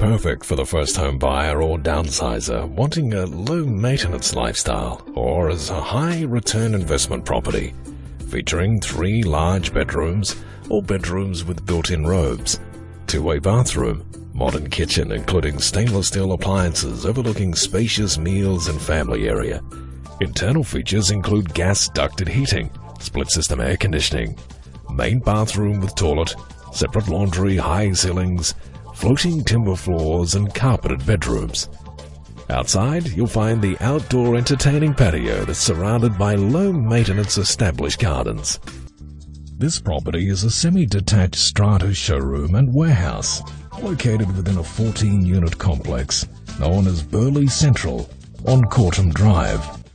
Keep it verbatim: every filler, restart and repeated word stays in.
perfect for the first home buyer or downsizer wanting a low-maintenance lifestyle, or as a high-return investment property. Featuring three large bedrooms or bedrooms with built-in robes, two-way bathroom, modern kitchen including stainless steel appliances overlooking spacious meals and family area. Internal features include gas ducted heating, split system air conditioning, main bathroom with toilet, separate laundry, high ceilings, floating timber floors and carpeted bedrooms. Outside, you'll find the outdoor entertaining patio that's surrounded by low-maintenance established gardens. This property is a semi-detached strata showroom and warehouse located within a fourteen unit complex known as Burleigh Central on Cortum Drive.